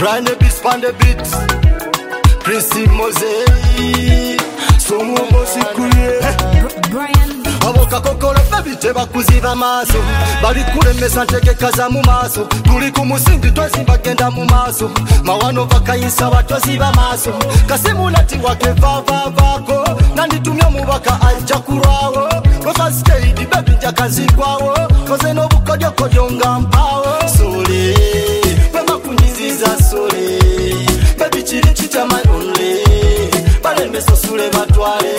Brian the beats on the beats. Prince Mose. So Mose Brian Aboka kokolo baby teba kuziba maso bali kulemesa ntegeka za mu maso tuli ku musingi twazimba genda mu maso mawano bakayinsa batoziba maso kasimu nati wake vavako nanditumya mubaka ajja kulwawo first aid baby njakazikwawo koze n'obukodyo kodyo nga mpawo sole bema kunyiziza sole baby kiri kitamanole balemesa sule batwale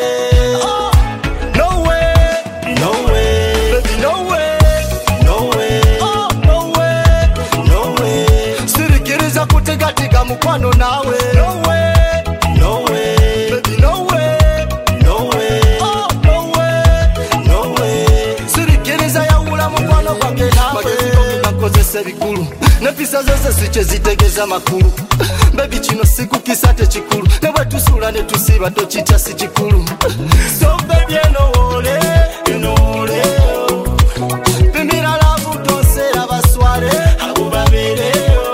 mukwano nawe no way no way baby no way no way oh no way no way sirikereza ya ula mukwano kwange nawe magezi konge nakozesa bikulu nepisa zose siche zitegeza makulu baby kino siku kisate chikulu newe tusula ne tusiba tochicha si chikulu so baby you know ole pimira la butose abasware abo babere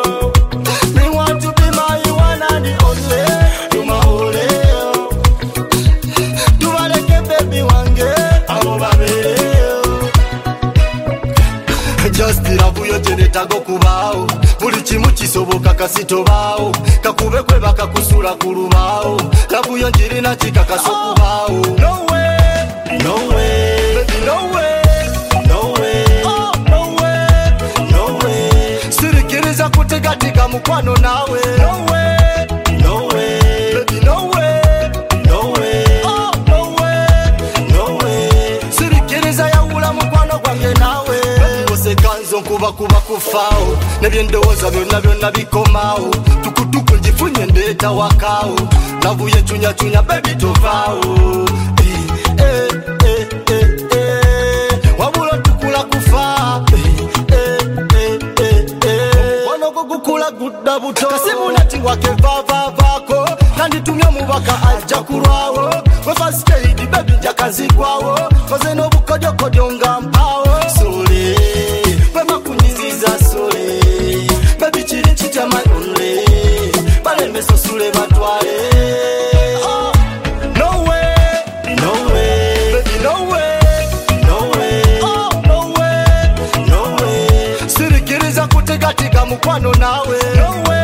just iravuyo jenetago kubao buli kimu kisoboka kasitobao kakube kwe bakakusula kulubao lavuyo njirina kikakaso kubao no way no way baby no way no way oh no way no way sirikiriza kutegatika mukwano nawe no way no way baby no way no way oh no way no way sirikiriza ya ula mukwano kwange nawe sekanzo kuba kufao nebyendoza byonna bikomao tukutuku jifunye ndeta wakao navuye chunya baby tovao wabulo tukula kufa wanoko kukula gudda buto kasimu nati wake vavako nanditumya mubaka ajja kulwawo first aid baby njakazikwawo koze n'obukodyo kodyo nga mpawo sole bema kunyiziza sole baby kiri kitamanole balemesa sule batwale oh no way no way baby no way no way oh no way no way sirikiriza kutegatika mukwano nawe no way